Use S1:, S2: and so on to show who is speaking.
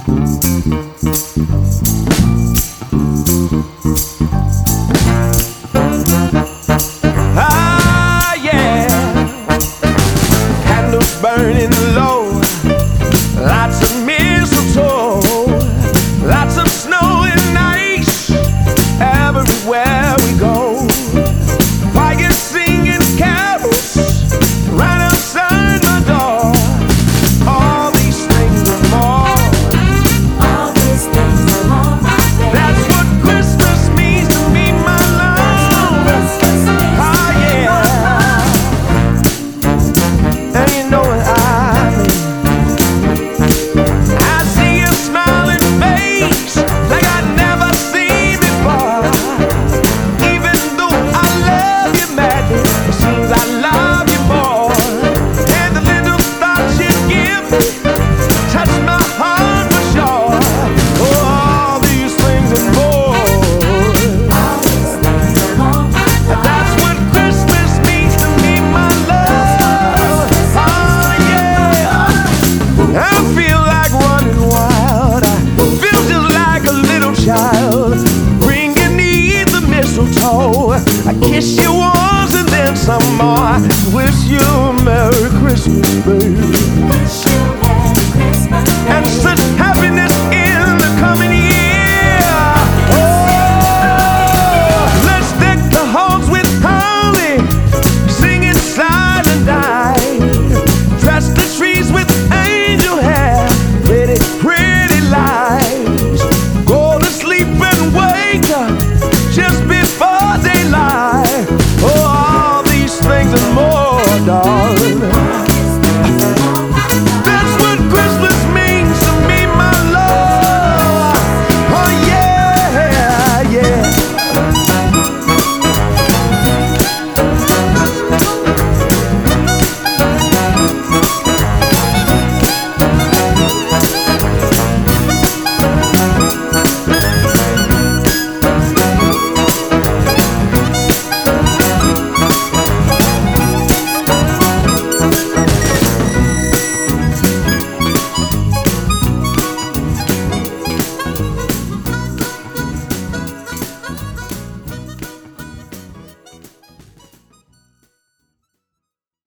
S1: Ah, yeah. Candles burning low, lots of mistletoe, lots of snow and ice everywhere we go. Choir singing carols right outside my door. All these things and more.
S2: All these things and more, my baby.
S1: That's what Christmas means to me, my love.
S2: Christmas means
S1: Ah,
S2: to me, my love.
S1: yeah. And you know what I mean. I see a smiling face like I've never seen before. Even though I love you madly, it seems I love you more. And the little thoughts you give me touch my heart for sure. Oh, all these things and more.
S2: All these things and more, my love.
S1: That's what Christmas means to me, my love. Oh, yeah. I feel like running wild. I feel just like a little child. Bring you neath the mistletoe. I kiss you once and then some more. Wish you a Merry Christmas, baby.
S2: Wish you